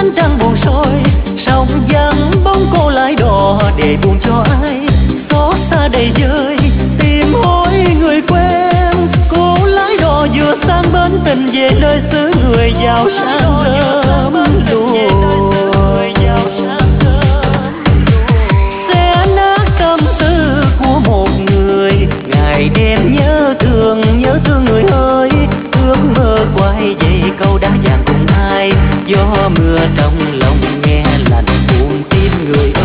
ánh trăng buồn soi, sông vắng bóng cô lái đò để buồn cho ai xót xa đầy vơi tìm hối người quen. Cô lái đò vừa sang bến tình về nơi xứ người giàu sang sớm lùa. Sẽ nát tâm tư của một người, ngày đêm nhớ thương người ơi. Ước mơ quay về câu đá vàng cùng ai, gió mưa trong lòng nghe lạnh buồn tim người